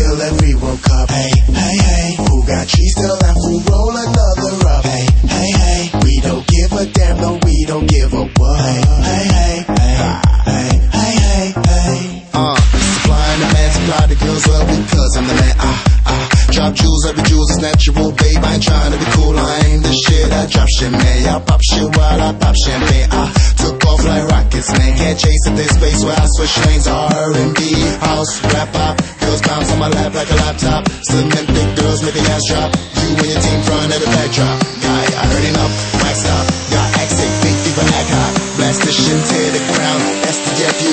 fill every World Cup. Hey, hey, hey, who got cheese still left? Who roll another up? Hey, hey, hey, we don't give a damn, no, we don't give a what. Hey, hey, hey, hey, hey, hey, hey. Supplying the man, supply the girls, well, because I'm the man. Drop jewels, every jewels is natural, babe. I ain't trying to be cool, I ain't the shit. I drop shit, man. Y'all pop shit while I pop champagne. I took off like rockets, man. Can't chase at this space where I switch lanes. R&B, house, rap, pop. Girls bounce on my lap like a laptop. Cement thick girls make the ass drop. You and your team front at the backdrop. Guy, I heard enough, wax up. Got accent, big deep and act hot. Blast this shit, tear the ground. That's the F.U.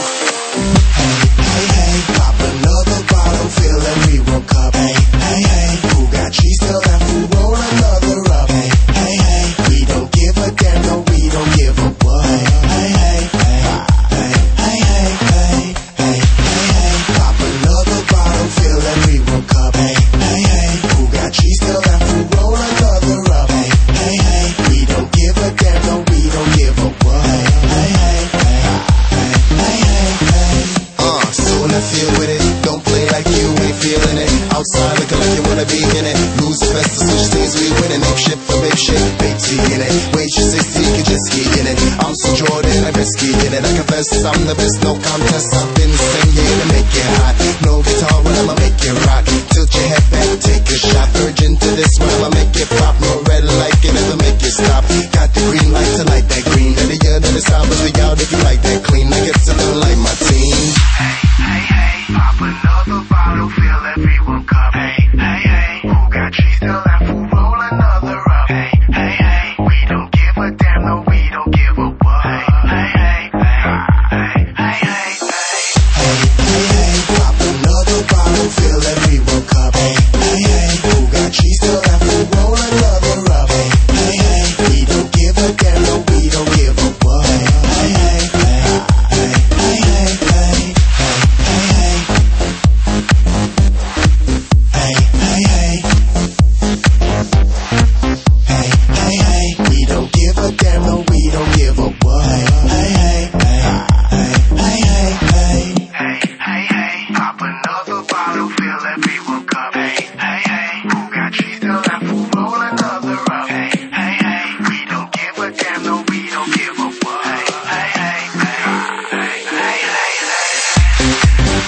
Hey, hey, hey, pop another bottle, fill every World Cup. Hey, hey, hey, who got cheese still left? Who roll another up? Hey, hey, hey, we don't give a damn, no, we don't give a what. Hey, hey, hey, hey, hey, hey, hey, hey, hey, hey, pop another bottle, fill every World Cup. Hey, hey, hey, who got cheese still left? Who roll another up? Hey, hey, hey, we don't give a damn, no, we don't give a what. Hey, hey, hey, hey, hey, hey, hey. So in the field with it, don't play like you ain't feeling it. Outside looking like you wanna be in it. Lose the best of switch things, we winning. Ape shit for babe shit, babe T in it. Waitress 60, can just ski in it. I'm so Jordan, I'm risky in it. I confess I'm the best, no contest. I've been singing to make it hot. No guitar, but I'ma make it rock. Tilt your head back, take a shot. Virgin to this one, I'ma make it pop. No red light can never make it stop. Got the green light to light that green. That the year that it's out, but we out if you like that clean. I get to feel like my team. Hey, hey, pop another bottle, fill every World Cup. Hey, hey, hey, who got cheese still left? Who roll another up? Hey, hey, hey, we don't give a damn, no, we don't give a what. Hey, hey, hey, hey, hey, hey, hey. Hey, hey, hey, pop another bottle, fill every World Cup. Hey, hey, hey, who got cheese still left? Who roll another up? Hey, hey, hey, we don't give a damn, no, we don't give a what. Hey, hey, hey, hey, hey, hey, hey, hey. Hey, hey, hey. Hey, hey, hey. We don't give a damn, no, we don't give a what. Hey, hey, hey, hey, hey, hey, hey. Hey, hey, hey, pop another bottle, fill every World Cup. Hey, hey, hey, who got cheese still left? Who roll another up? Hey, hey, hey, we don't give a damn, no, we don't give a what. Hey, hey, hey, hey, hey, hey, hey.